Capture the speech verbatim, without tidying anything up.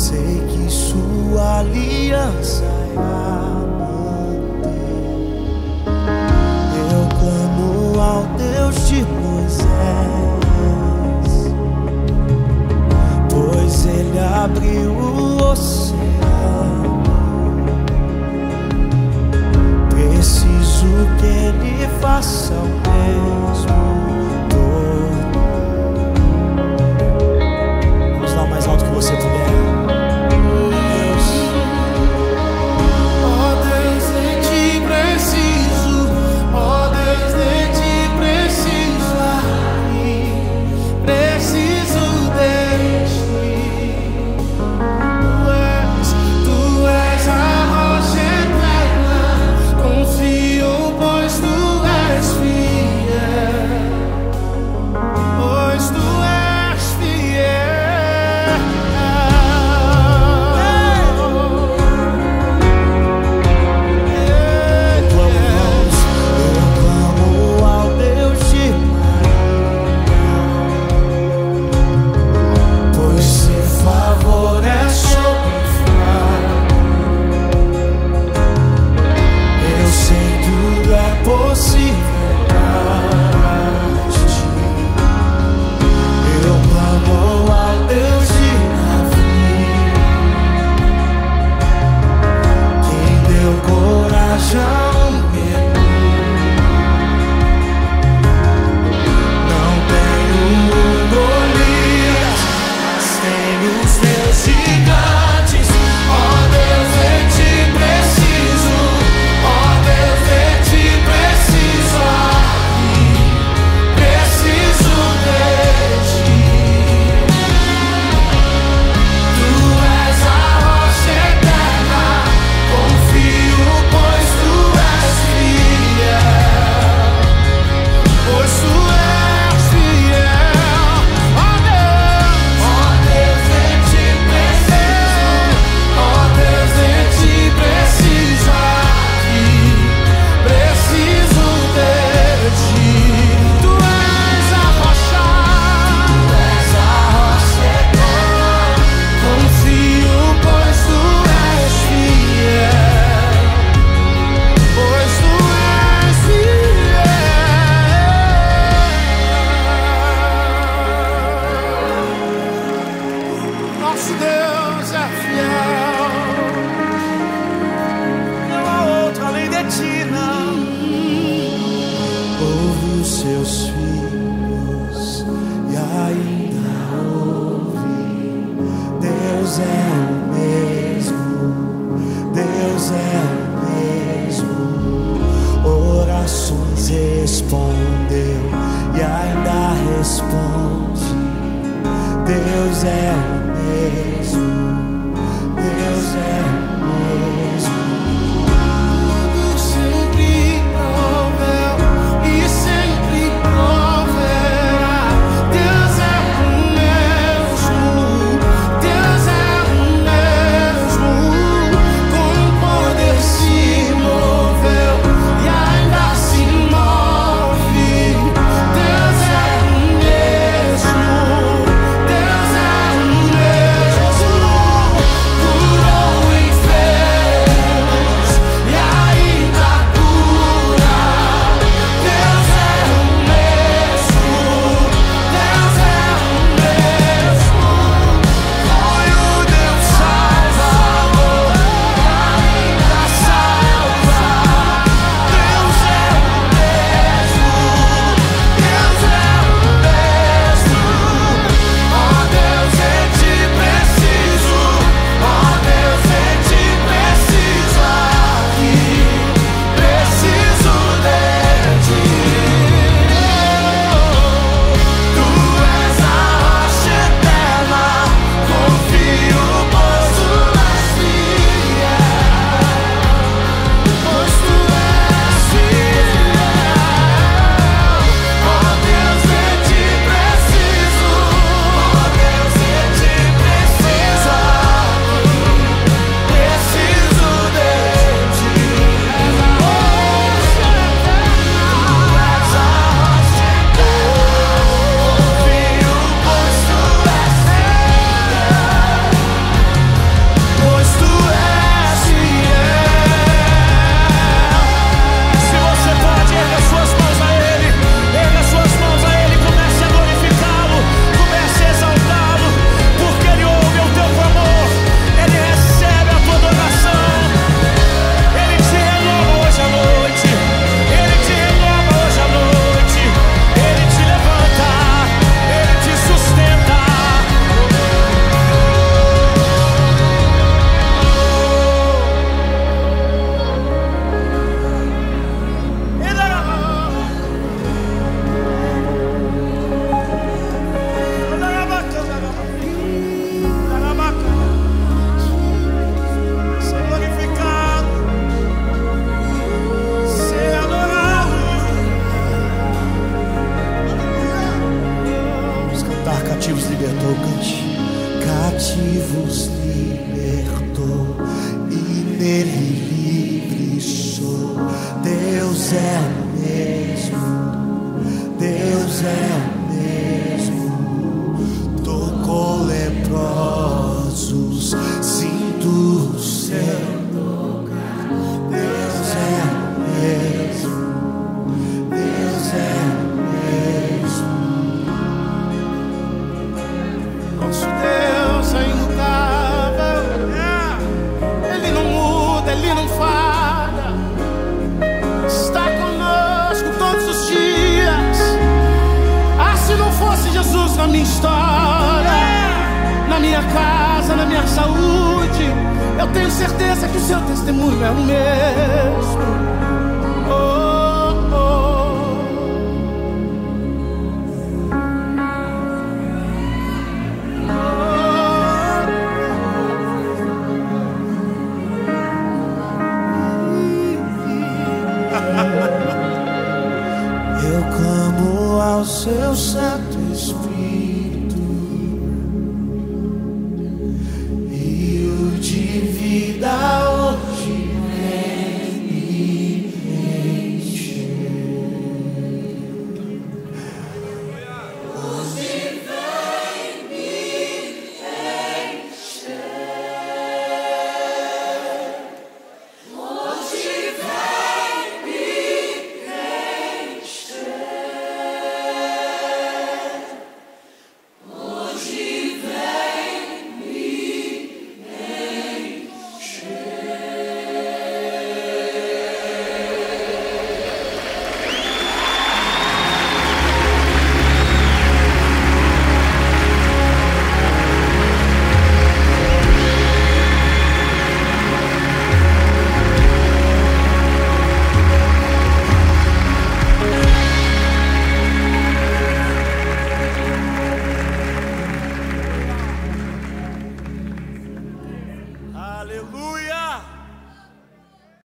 Sei que sua aliança é a manter. Eu clamo ao Deus de Moisés, pois ele abriu o oceano. Preciso que ele faça o mesmo. Vamos lá o mais alto que você puder. Seus filhos e ainda ouve. Deus é o mesmo, Deus é o mesmo. Orações respondeu e ainda responde. Deus é o mesmo, Deus é o mesmo. Deus é o mesmo, Deus é o mesmo. nos libertou e nele livre sou. Deus é o mesmo, Deus é o mesmo. Tocou leprosos, sinto o seu tocar. Deus é o mesmo, Deus é o mesmo. Nosso Deus é imutável, Ele não muda, Ele não falha. Está conosco todos os dias. Ah, se não fosse Jesus na minha história, na minha casa, na minha saúde, eu tenho certeza que o seu testemunho é o mesmo. Oh, oh. Eu clamo ao seu sangue.